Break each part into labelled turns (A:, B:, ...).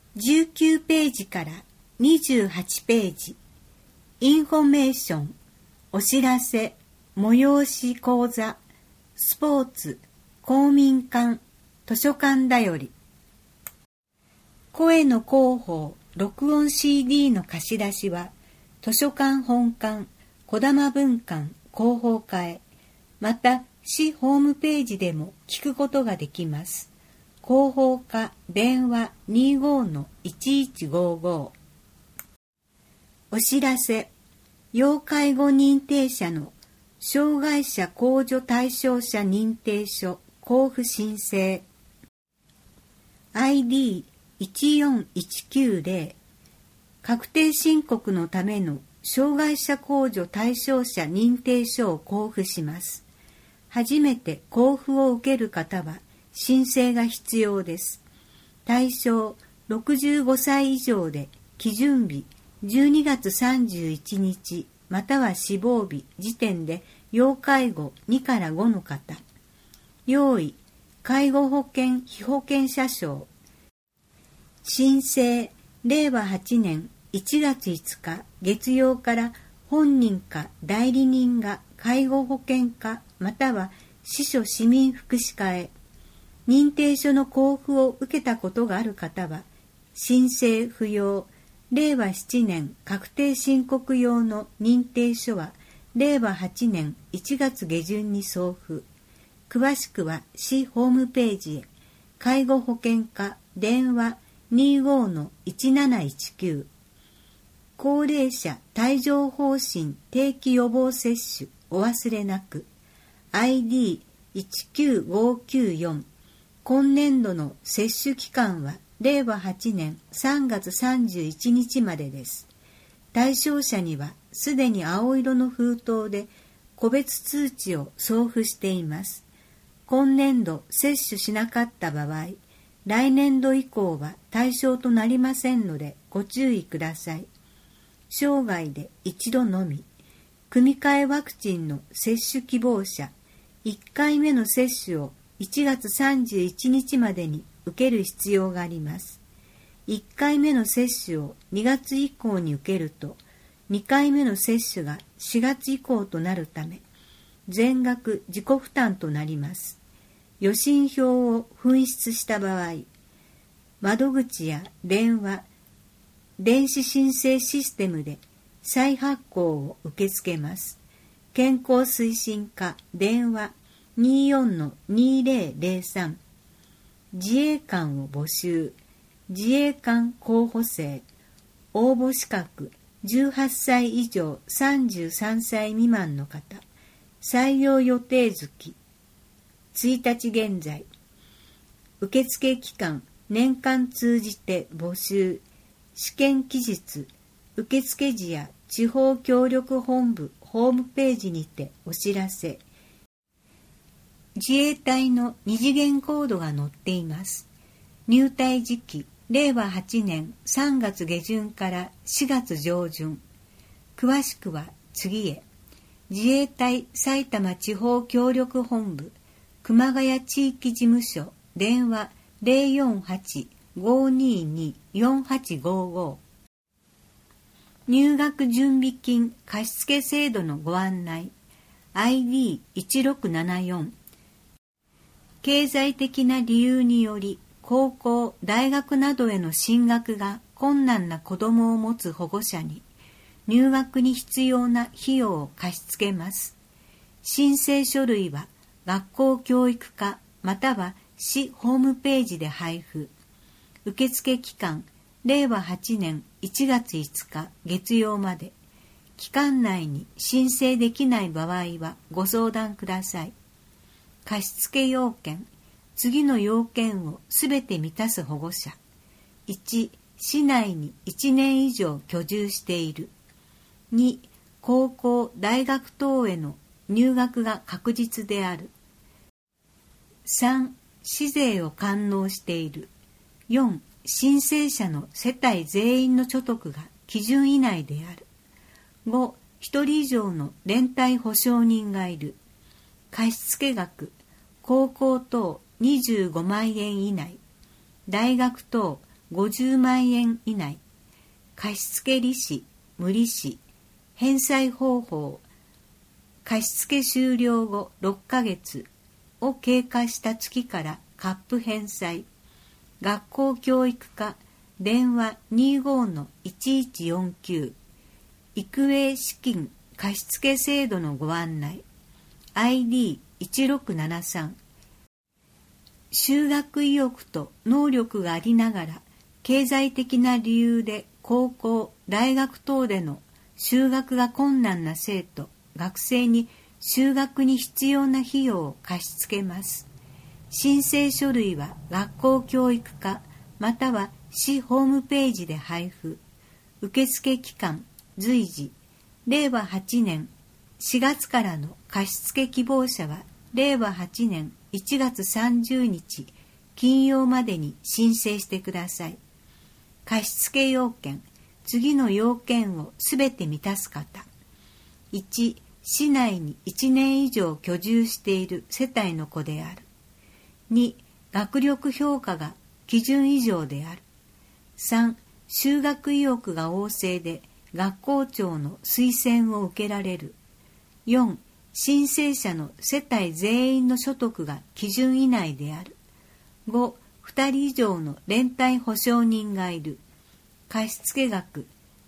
A: 19ページから28ページ、インフォメーション、お知らせ、催し講座、スポーツ、公民館、図書館だより。声の広報、録音 CD の貸し出しは、図書館本館、児玉文館広報課へ、また市ホームページでも聞くことができます。広報課電話 25-1155。お知らせ、要介護認定者の障害者控除対象者認定書交付申請 ID14190 確定申告のための障害者控除対象者認定書を交付します。初めて交付を受ける方は申請が必要です。対象65歳以上で基準日12月31日または死亡日時点で要介護2から5の方。用意、介護保険被保険者証。申請、令和8年1月5日月曜から本人か代理人が介護保険課または市所市民福祉課へ。認定書の交付を受けたことがある方は、申請不要、令和7年確定申告用の認定書は、令和8年1月下旬に送付。詳しくは市ホームページへ、介護保険課電話 25-1719。高齢者帯状疱疹定期予防接種お忘れなく。ID19594。今年度の接種期間は令和8年3月31日までです。対象者にはすでに青色の封筒で個別通知を送付しています。今年度接種しなかった場合、来年度以降は対象となりませんのでご注意ください。生涯で一度のみ、組み換えワクチンの接種希望者、1回目の接種を1月31日までに受ける必要があります。1回目の接種を2月以降に受けると、2回目の接種が4月以降となるため、全額自己負担となります。予診票を紛失した場合、窓口や電話、電子申請システムで再発行を受け付けます。健康推進課電話 24-2003。自衛官を募集。自衛官候補生。応募資格18歳以上33歳未満の方。採用予定月1日現在。受付期間年間通じて募集。試験期日受付時や地方協力本部ホームページにてお知らせ。自衛隊の二次元コードが載っています。入隊時期令和8年3月下旬から4月上旬。詳しくは次へ。自衛隊埼玉地方協力本部熊谷地域事務所電話 048-522-4855。入学準備金貸付制度のご案内 ID1674。経済的な理由により高校、大学などへの進学が困難な子どもを持つ保護者に入学に必要な費用を貸し付けます。申請書類は学校教育課または市ホームページで配布。受付期間令和8年1月5日月曜まで。期間内に申請できない場合はご相談ください。貸付要件。次の要件をすべて満たす保護者。1、市内に1年以上居住している。2、高校、大学等への入学が確実である。3、市税を完納している。4、申請者の世帯全員の所得が基準以内である。5、1人以上の連帯保証人がいる。貸付額、高校等25万円以内。大学等 50万円以内、貸付利子、無利子、返済方法、貸付終了後6ヶ月を経過した月からカップ返済、学校教育課電話 25-1149 育英資金貸付制度のご案内 ID1673 就学意欲と能力がありながら経済的な理由で高校、大学等での就学が困難な生徒、学生に就学に必要な費用を貸し付けます。申請書類は学校教育課または市ホームページで配布。受付期間随時。令和8年4月からの貸付希望者は令和8年1月30日金曜までに申請してください。貸付要件、次の要件をすべて満たす方。1、市内に1年以上居住している世帯の子である。2、学力評価が基準以上である。3、就学意欲が旺盛で学校長の推薦を受けられる。4、申請者の世帯全員の所得が基準以内である。5、2人以上の連帯保証人がいる。貸付額。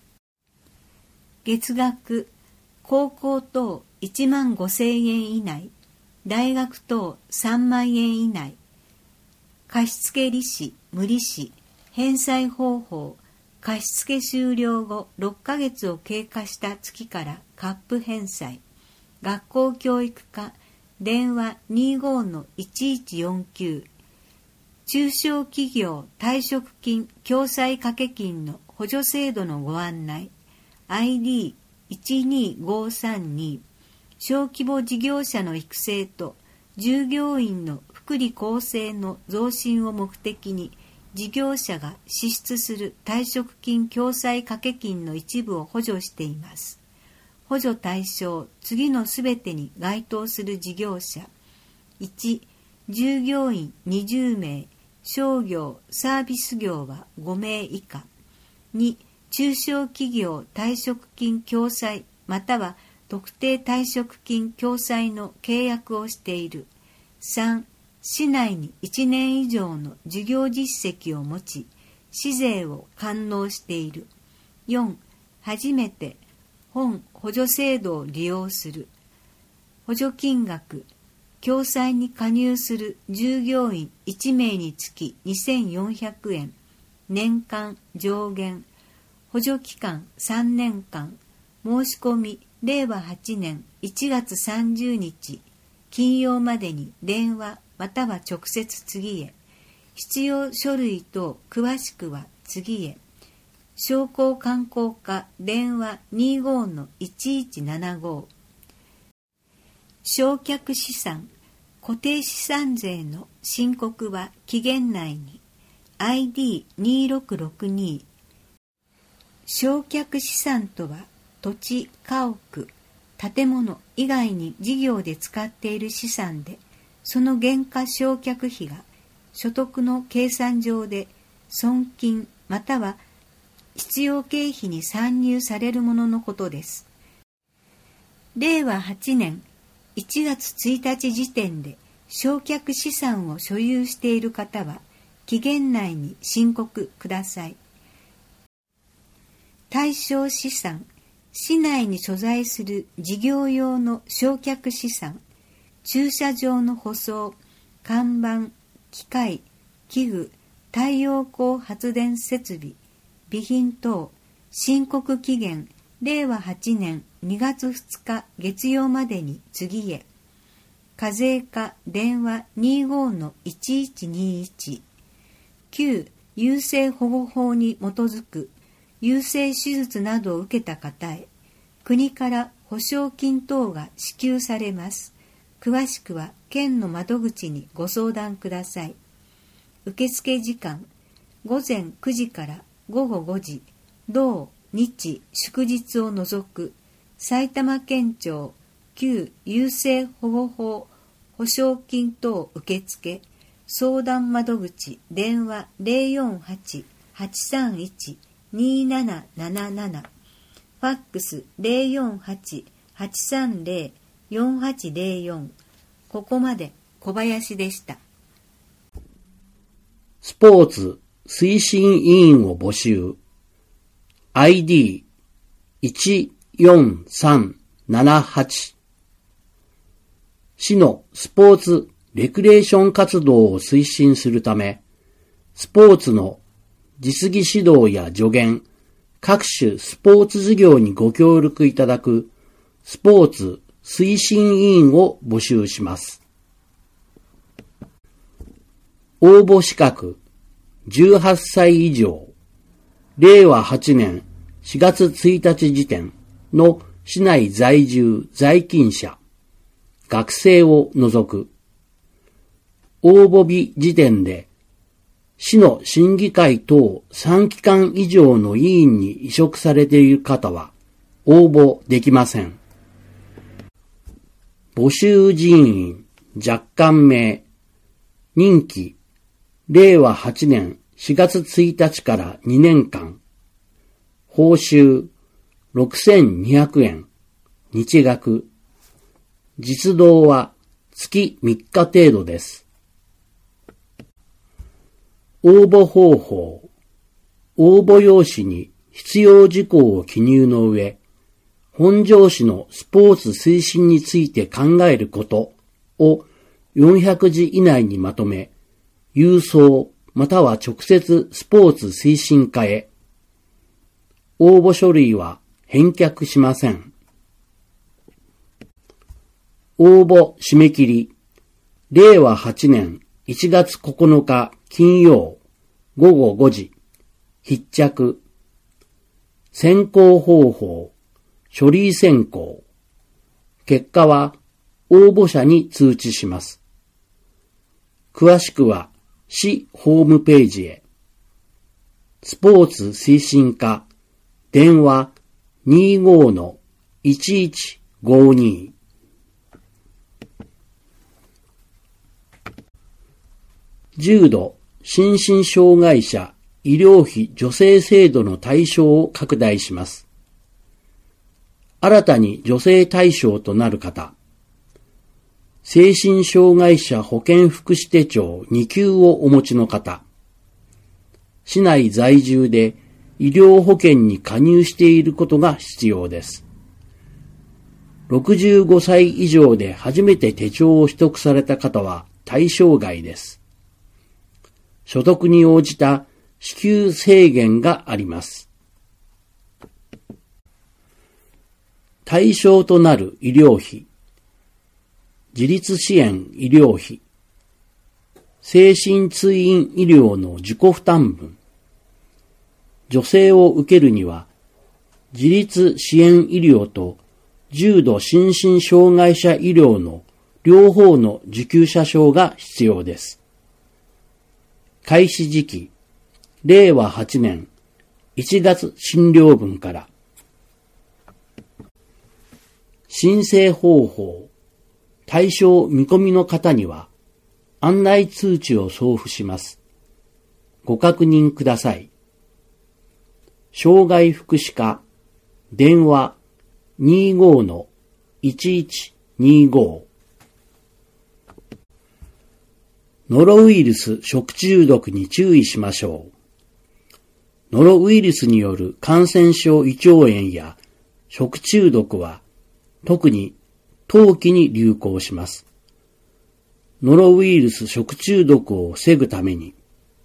A: 月額、高校等1万5,000円以内、大学等3万円以内。貸付利子、無利子、返済方法、貸付終了後6ヶ月を経過した月からカップ返済。学校教育課電話 25-1149 中小企業退職金共済掛金の補助制度のご案内 ID12532 小規模事業者の育成と従業員の福利厚生の増進を目的に事業者が支出する退職金共済掛金の一部を補助しています。補助対象、次のすべてに該当する事業者。1、従業員20名、商業、サービス業は5名以下。2、中小企業退職金共済または特定退職金共済の契約をしている。3、市内に1年以上の事業実績を持ち、市税を完納している。4、初めて本補助制度を利用する。補助金額、共済に加入する従業員1名につき2400円、年間上限、補助期間3年間、申し込み令和8年1月30日、金曜までに電話または直接次へ。必要書類等詳しくは次へ。商工観光課電話 25-1175 償却資産固定資産税の申告は期限内に ID2662 償却資産とは土地、家屋、建物以外に事業で使っている資産でその原価償却費が所得の計算上で損金または必要経費に算入されるもののことです。令和8年1月1日時点で償却資産を所有している方は期限内に申告ください。対象資産、市内に所在する事業用の償却資産、駐車場の舗装、看板、機械、器具、太陽光発電設備、備品等、申告期限、令和8年2月2日月曜までに次へ。課税課電話 25-1121 旧優生保護法に基づく優生手術などを受けた方へ、国から保証金等が支給されます。詳しくは県の窓口にご相談ください。受付時間、午前9時から午後5時、同日祝日を除く、埼玉県庁旧優生保護法保証金等受付相談窓口電話 080-831-2777、ファックス 048-830-4804。ここまで小林でした。
B: スポーツ推進委員を募集。ID14378。市のスポーツレクレーション活動を推進するため、スポーツの実技指導や助言、各種スポーツ事業にご協力いただくスポーツ推進委員を募集します。応募資格18歳以上、令和8年4月1日時点の市内在住在勤者、学生を除く。応募日時点で市の審議会等3期間以上の委員に委嘱されている方は応募できません。募集人員若干名、任期令和8年4月1日から2年間、報酬6200円、日額、実働は月3日程度です。応募方法、応募用紙に必要事項を記入の上、本条紙のスポーツ推進について考えることを400字以内にまとめ、郵送または直接スポーツ推進課へ。応募書類は返却しません。応募締め切り、令和8年1月9日金曜午後5時、必着。選考方法、書類選考。結果は応募者に通知します。詳しくは市ホームページへ。スポーツ推進課、電話 25-1152。重度心身障害者医療費助成制度の対象を拡大します。新たに助成対象となる方、精神障害者保健福祉手帳2級をお持ちの方、市内在住で医療保険に加入していることが必要です。65歳以上で初めて手帳を取得された方は対象外です。所得に応じた支給制限があります。対象となる医療費、自立支援医療費、精神通院医療の自己負担分、助成を受けるには、自立支援医療と重度心身障害者医療の両方の受給者証が必要です。開始時期、令和8年1月診療分から。申請方法、対象見込みの方には案内通知を送付します。ご確認ください。障害福祉課、電話 25-1125。ノロウイルス食中毒に注意しましょう。ノロウイルスによる感染症胃腸炎や食中毒は特に冬季に流行します。ノロウイルス食中毒を防ぐために、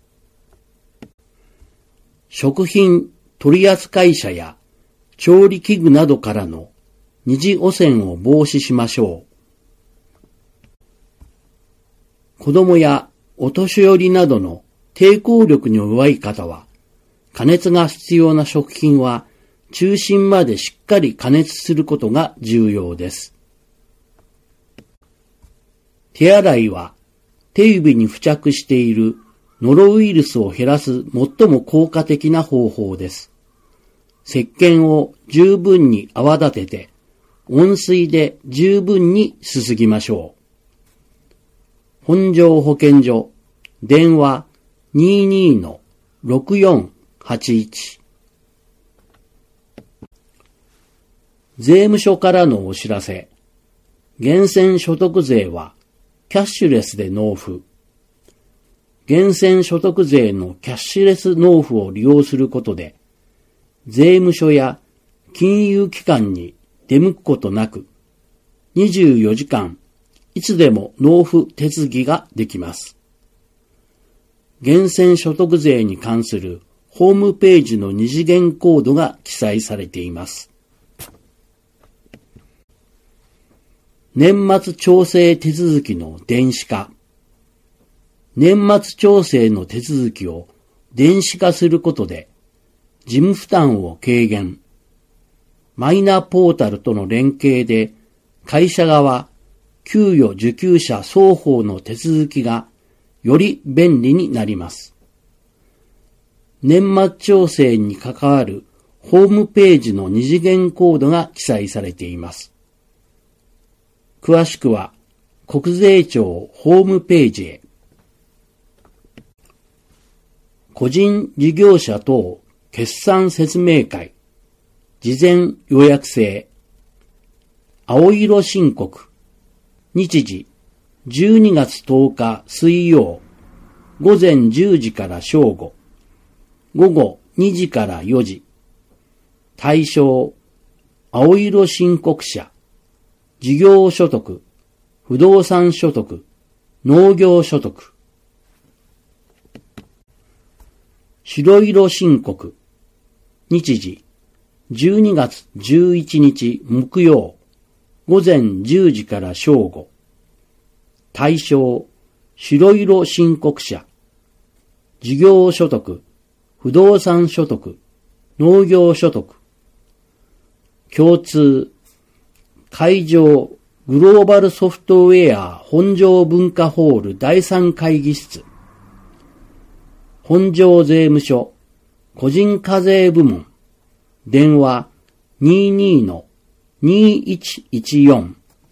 B: 食品取扱者や調理器具などからの二次汚染を防止しましょう。子供やお年寄りなどの抵抗力に弱い方は、加熱が必要な食品は中心までしっかり加熱することが重要です。手洗いは手指に付着しているノロウイルスを減らす最も効果的な方法です。石鹸を十分に泡立てて、温水で十分にすすぎましょう。本条保健所、電話 22-64 03-222-8581。税務署からのお知らせ。源泉所得税はキャッシュレスで納付。源泉所得税のキャッシュレス納付を利用することで、税務署や金融機関に出向くことなく、24時間いつでも納付手続きができます。源泉所得税に関するホームページの二次元コードが記載されています。年末調整手続きの電子化。年末調整の手続きを電子化することで、事務負担を軽減。マイナポータルとの連携で、会社側、給与受給者双方の手続きがより便利になります。年末調整に関わるホームページの二次元コードが記載されています。詳しくは、国税庁ホームページへ。個人事業者等決算説明会、事前予約制、青色申告、日時12月10日水曜、午前10時から正午、午後2時から4時、対象、青色申告者、事業所得、不動産所得、農業所得。白色申告。日時、12月11日木曜、午前10時から正午。対象、白色申告者。事業所得、不動産所得、農業所得。共通、会場、グローバルソフトウェア本庄文化ホール第3会議室。本庄税務署、個人課税部門、電話 22-2114。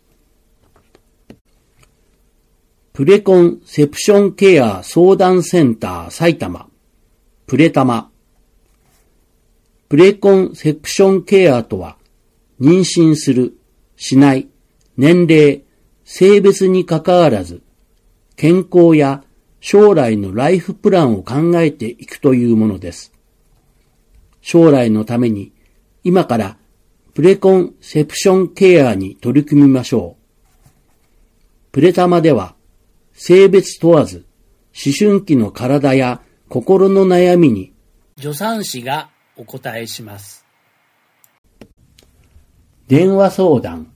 B: プレコンセプションケア相談センター埼玉、プレタマ。プレコンセプションケアとは、妊娠する、しない、年齢、性別にかかわらず、健康や将来のライフプランを考えていくというものです。将来のために今からプレコンセプションケアに取り組みましょう。プレタマでは性別問わず思春期の体や心の悩みに助産師がお答えします。電話相談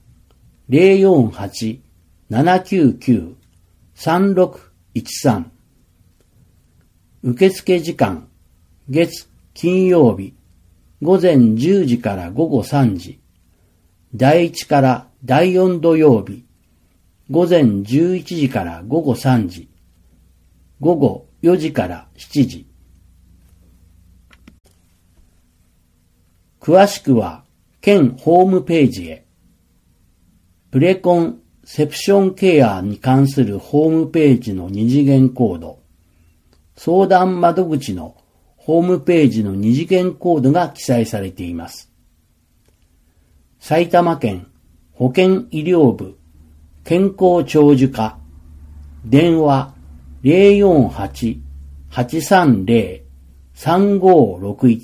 B: 048-799-3613 受付時間月金曜日午前10時から午後3時、第1から第4土曜日午前11時から午後3時、午後4時から7時。詳しくは県ホームページへ。プレコンセプションケアに関するホームページの二次元コード、相談窓口のホームページの二次元コードが記載されています。埼玉県保健医療部健康長寿課電話 048-830-3561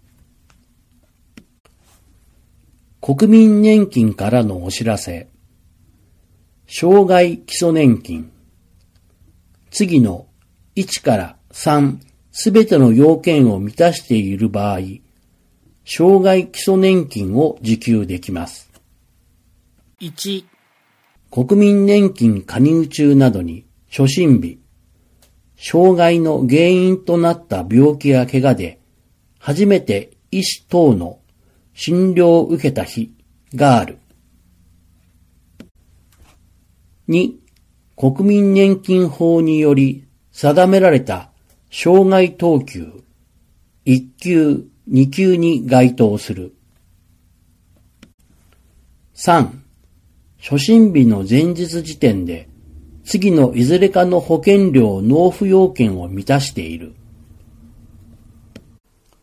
B: 国民年金からのお知らせ。障害基礎年金。次の1から3すべての要件を満たしている場合、障害基礎年金を受給できます。1、国民年金加入中などに初診日、障害の原因となった病気や怪我で初めて医師等の診療を受けた日がある。2、国民年金法により定められた障害等級1級、2級に該当する。3、初診日の前日時点で次のいずれかの保険料納付要件を満たしている。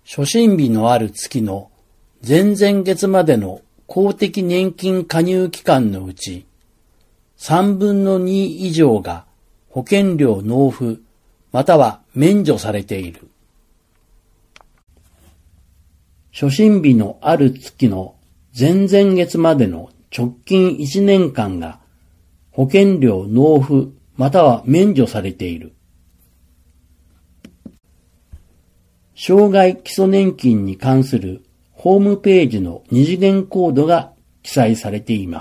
B: 初診日のある月の前々月までの公的年金加入期間のうち、3分の2以上が保険料納付または免除されている。初診日のある月の前々月までの直近1年間が保険料納付または免除されている。障害基礎年金に関するホームページの二次元コードが記載されています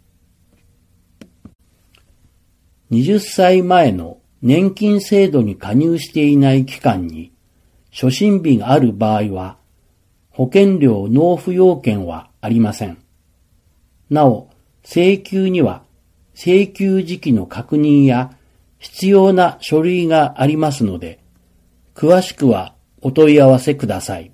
B: 。20歳前の年金制度に加入していない期間に初診日がある場合は保険料納付要件はありません。なお、請求には請求時期の確認や必要な書類がありますので、詳しくはお問い合わせください。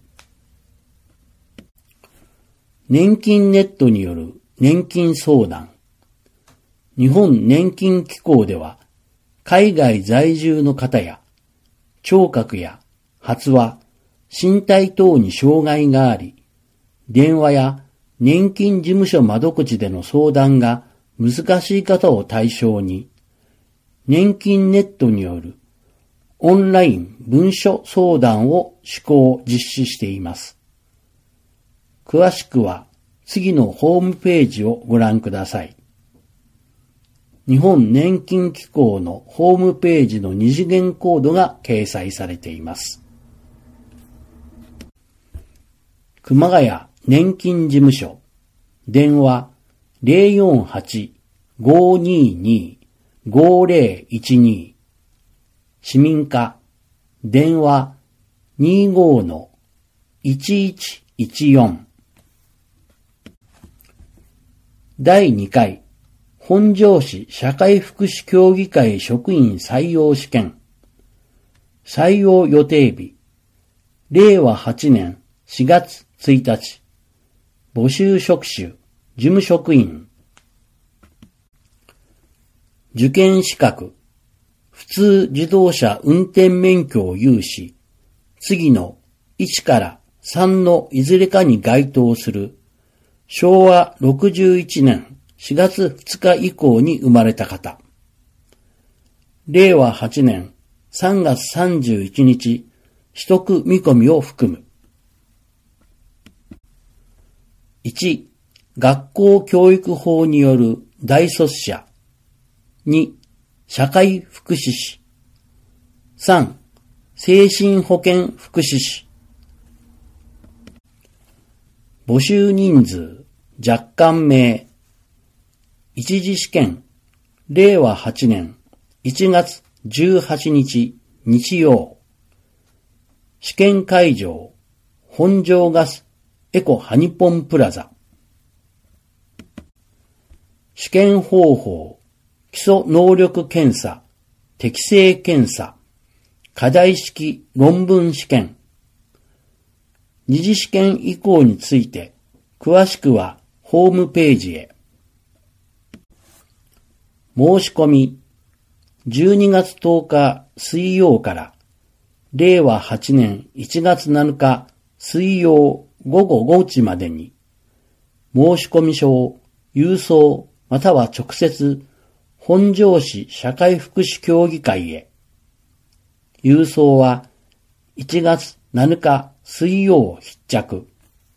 B: 年金ネットによる年金相談。日本年金機構では、海外在住の方や、聴覚や発話、身体等に障害があり、電話や年金事務所窓口での相談が難しい方を対象に、年金ネットによるオンライン文書相談を実施しています。詳しくは次のホームページをご覧ください。日本年金機構のホームページの二次元コードが掲載されています。熊谷年金事務所、電話 048-522-5012、市民課、電話 25-1114。第2回本庄市社会福祉協議会職員採用試験。採用予定日、令和8年4月1日。募集職種、事務職員。受験資格、普通自動車運転免許を有し、次の1から3のいずれかに該当する昭和61年4月2日以降に生まれた方。令和8年3月31日取得見込みを含む。1、学校教育法による大卒者。2、社会福祉士。3、精神保健福祉士。募集人数、若干名。一次試験、令和8年1月18日日曜。試験会場、本庄ガスエコハニポンプラザ。試験方法、基礎能力検査、適性検査、課題式論文試験。二次試験以降について、詳しくはホームページへ。申し込み、12月10日水曜から令和8年1月7日水曜午後5時までに、申し込み書を郵送または直接本庄市社会福祉協議会へ。郵送は1月7日水曜必着。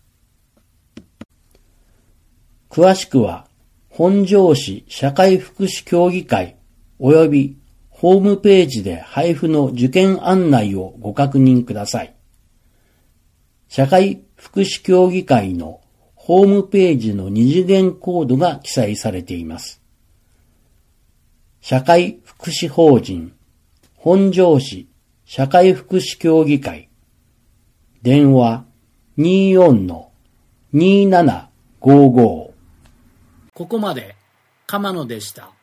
B: 詳しくは本庄市社会福祉協議会及びホームページで配布の受験案内をご確認ください。社会福祉協議会のホームページの二次元コードが記載されています。社会福祉法人本庄市社会福祉協議会、電話 24-2755。ここまで鎌野でした。